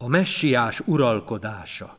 A messiás uralkodása.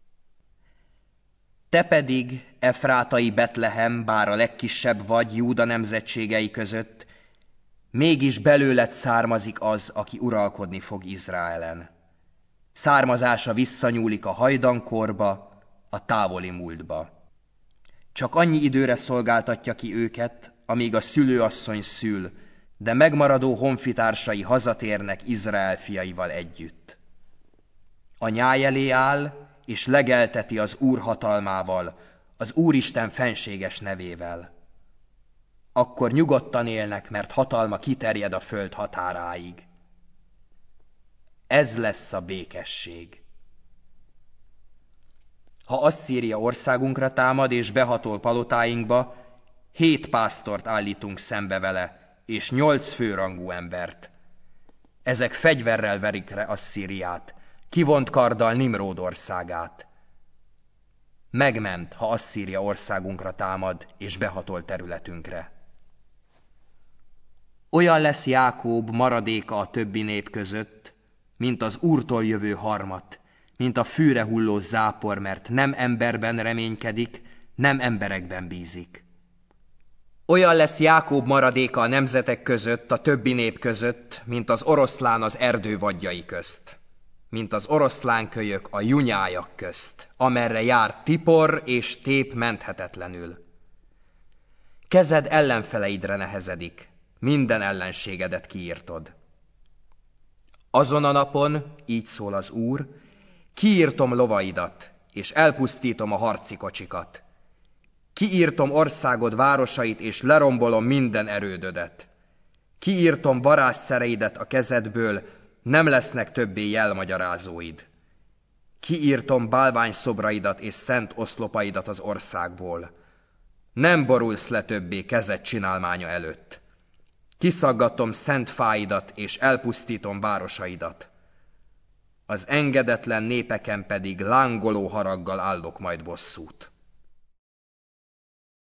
Te pedig, efrátai Betlehem, bár a legkisebb vagy Júda nemzetségei között, mégis belőled származik az, aki uralkodni fog Izraelen. Származása visszanyúlik a hajdankorba, a távoli múltba. Csak annyi időre szolgáltatja ki őket, amíg a szülőasszony szül, de megmaradó honfitársai hazatérnek Izrael fiaival együtt. A nyáj elé áll, és legelteti az Úr hatalmával, az Úristen fenséges nevével. Akkor nyugodtan élnek, mert hatalma kiterjed a föld határáig. Ez lesz a békesség. Ha Asszíria országunkra támad és behatol palotáinkba, 7 pásztort állítunk szembe vele, és 8 főrangú embert. Ezek fegyverrel verik le Asszíriát, kivont karddal Nimród országát. Megment, ha Asszíria országunkra támad és behatol területünkre. Olyan lesz Jákób maradéka a többi nép között, mint az Úrtól jövő harmat, mint a fűre hulló zápor, mert nem emberben reménykedik, nem emberekben bízik. Olyan lesz Jákób maradéka a nemzetek között, a többi nép között, mint az oroszlán az erdő vadjai közt, mint az oroszlánkölyök a junyájak közt, amerre jár tipor és tép menthetetlenül. Kezed ellenfeleidre nehezedik, minden ellenségedet kiírtod. Azon a napon, így szól az Úr, kiírtom lovaidat, és elpusztítom a harci kocsikat. Kiírtom országod városait, és lerombolom minden erődödet. Kiírtom varázsszereidet a kezedből, nem lesznek többé jelmagyarázóid. Kiírtom bálványszobraidat és szent oszlopaidat az országból. Nem borulsz le többé kezed csinálmánya előtt. Kiszaggatom szent fáidat, és elpusztítom városaidat. Az engedetlen népeken pedig lángoló haraggal állok majd bosszút.